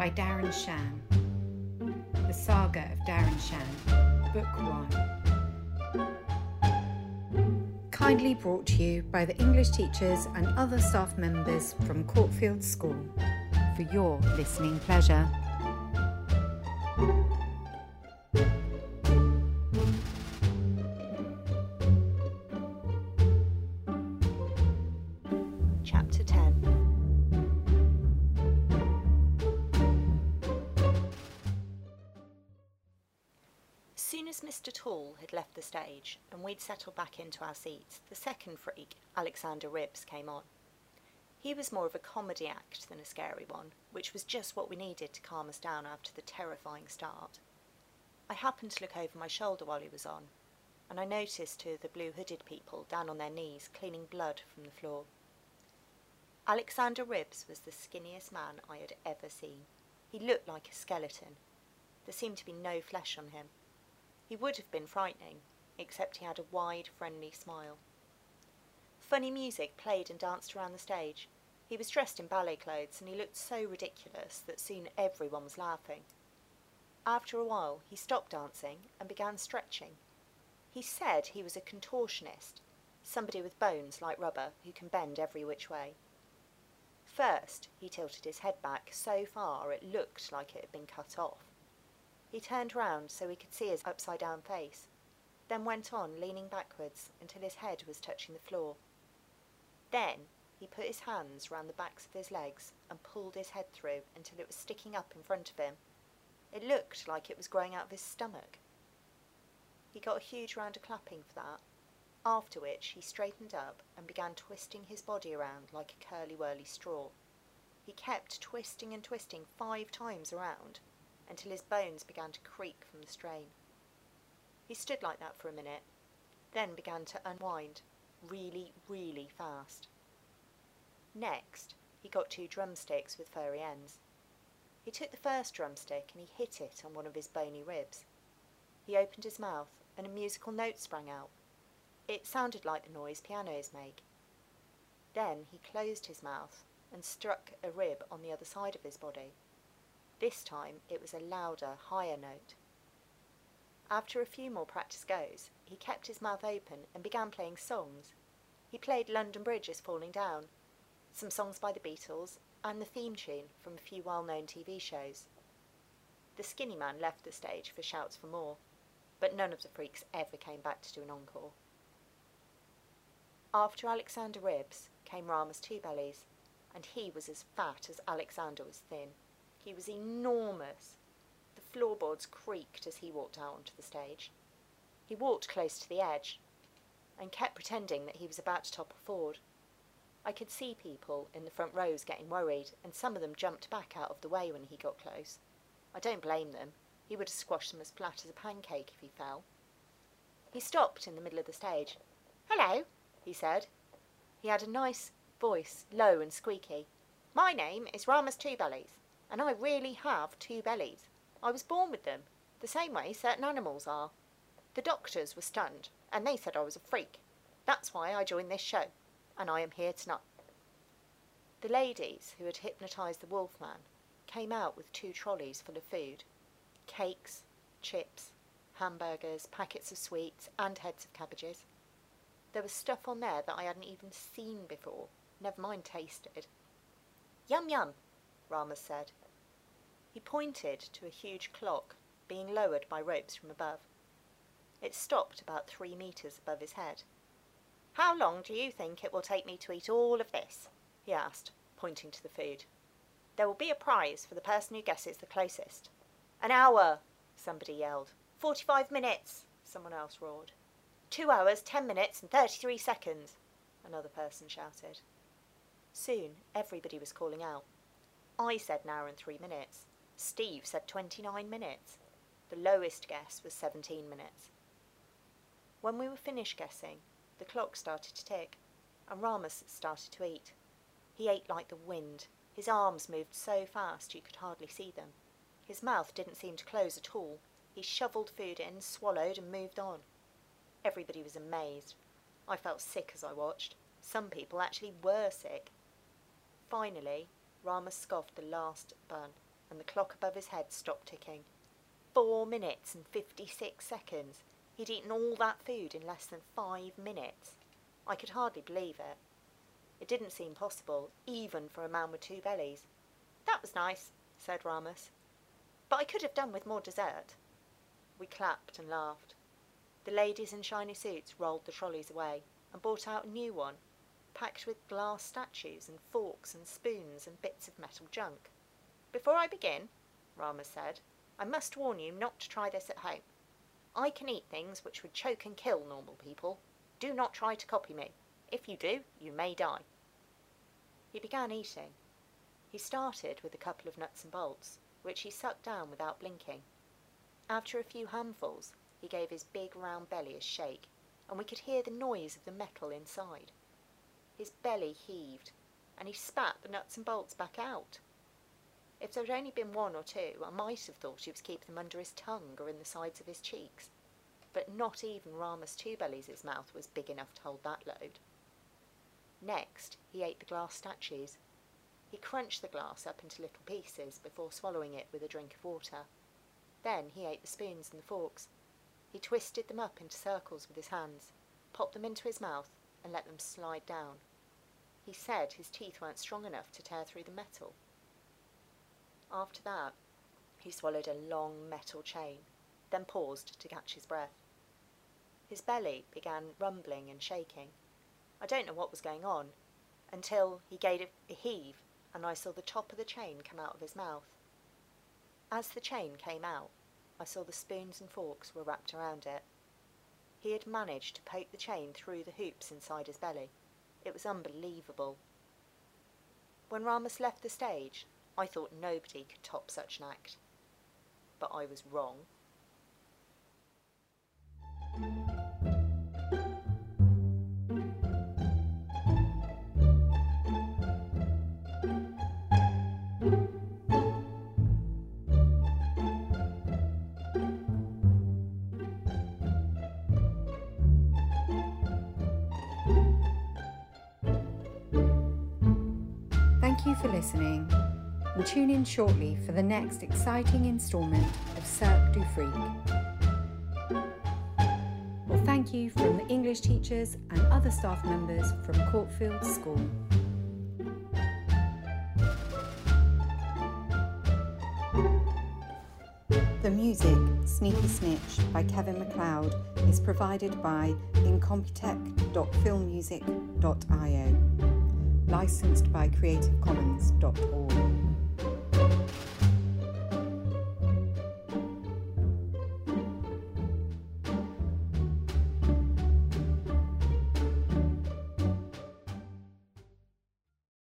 by Darren Shan. The Saga of Darren Shan, Book 1. Kindly brought to you by the English teachers and other staff members from Courtfield School, for your listening pleasure. Chapter 10. As soon as Mr. Tall had left the stage and we'd settled back into our seats, the second freak, Alexander Ribbs, came on. He was more of a comedy act than a scary one, which was just what we needed to calm us down after the terrifying start. I happened to look over my shoulder while he was on, and I noticed two of the blue-hooded people down on their knees cleaning blood from the floor. Alexander Ribbs was the skinniest man I had ever seen. He looked like a skeleton. There seemed to be no flesh on him. He would have been frightening, except he had a wide, friendly smile. Funny music played and danced around the stage. He was dressed in ballet clothes, and he looked so ridiculous that soon everyone was laughing. After a while, he stopped dancing and began stretching. He said he was a contortionist, somebody with bones like rubber who can bend every which way. First, he tilted his head back so far it looked like it had been cut off. He turned round so we could see his upside-down face, then went on leaning backwards until his head was touching the floor. Then he put his hands round the backs of his legs and pulled his head through until it was sticking up in front of him. It looked like it was growing out of his stomach. He got a huge round of clapping for that, after which he straightened up and began twisting his body around like a curly-whirly straw. He kept twisting and twisting 5 times around, until his bones began to creak from the strain. He stood like that for a minute, then began to unwind really, really fast. Next, he got 2 drumsticks with furry ends. He took the first drumstick and he hit it on one of his bony ribs. He opened his mouth and a musical note sprang out. It sounded like the noise pianos make. Then he closed his mouth and struck a rib on the other side of his body. This time it was a louder, higher note. After a few more practice goes, he kept his mouth open and began playing songs. He played London Bridge is Falling Down, some songs by the Beatles, and the theme tune from a few well-known TV shows. The skinny man left the stage for shouts for more, but none of the freaks ever came back to do an encore. After Alexander Ribbs came Ramos Two Bellies, and he was as fat as Alexander was thin. He was enormous. The floorboards creaked as he walked out onto the stage. He walked close to the edge and kept pretending that he was about to topple forward. I could see people in the front rows getting worried, and some of them jumped back out of the way when he got close. I don't blame them. He would have squashed them as flat as a pancake if he fell. He stopped in the middle of the stage. "Hello," he said. He had a nice voice, low and squeaky. "My name is Ramos Two Bellies, and I really have 2 bellies. I was born with them, the same way certain animals are. The doctors were stunned, and they said I was a freak. That's why I joined this show, and I am here tonight." The ladies who had hypnotised the Wolfman came out with 2 trolleys full of food. Cakes, chips, hamburgers, packets of sweets, and heads of cabbages. There was stuff on there that I hadn't even seen before, never mind tasted. "Yum yum," Ramos said. He pointed to a huge clock being lowered by ropes from above. It stopped about 3 metres above his head. "How long do you think it will take me to eat all of this?" he asked, pointing to the food. "There will be a prize for the person who guesses the closest." "An hour," somebody yelled. 45 minutes, someone else roared. 2 hours, 10 minutes and 33 seconds, another person shouted. Soon everybody was calling out. I said an hour and 3 minutes. Steve said 29 minutes. The lowest guess was 17 minutes. When we were finished guessing, the clock started to tick, and Ramos started to eat. He ate like the wind. His arms moved so fast you could hardly see them. His mouth didn't seem to close at all. He shoveled food in, swallowed, and moved on. Everybody was amazed. I felt sick as I watched. Some people actually were sick. Finally, Ramos scoffed the last bun and the clock above his head stopped ticking. 4 minutes and 56 seconds. He'd eaten all that food in less than 5 minutes. I could hardly believe it. It didn't seem possible, even for a man with 2 bellies. "That was nice," said Ramos. "But I could have done with more dessert." We clapped and laughed. The ladies in shiny suits rolled the trolleys away and brought out a new one, packed with glass statues and forks and spoons and bits of metal junk. "Before I begin," Ramos said, "I must warn you not to try this at home. I can eat things which would choke and kill normal people. Do not try to copy me. If you do, you may die." He began eating. He started with a couple of nuts and bolts, which he sucked down without blinking. After a few handfuls, he gave his big round belly a shake, and we could hear the noise of the metal inside. His belly heaved, and he spat the nuts and bolts back out. If there had only been 1 or 2, I might have thought he was keeping them under his tongue or in the sides of his cheeks. But not even Ramos Two Bellies' mouth was big enough to hold that load. Next, he ate the glass statues. He crunched the glass up into little pieces before swallowing it with a drink of water. Then he ate the spoons and the forks. He twisted them up into circles with his hands, popped them into his mouth, and let them slide down. He said his teeth weren't strong enough to tear through the metal. After that, he swallowed a long metal chain, then paused to catch his breath. His belly began rumbling and shaking. I don't know what was going on, until he gave a heave and I saw the top of the chain come out of his mouth. As the chain came out, I saw the spoons and forks were wrapped around it. He had managed to poke the chain through the hoops inside his belly. It was unbelievable. When Ramos left the stage, I thought nobody could top such an act. But I was wrong. Thank you for listening, and tune in shortly for the next exciting instalment of Cirque du Freak. Well, thank you from the English teachers and other staff members from Courtfield School. The music, Sneaky Snitch by Kevin MacLeod, is provided by incompetech.filmmusic.io. Licensed by creativecommons.org.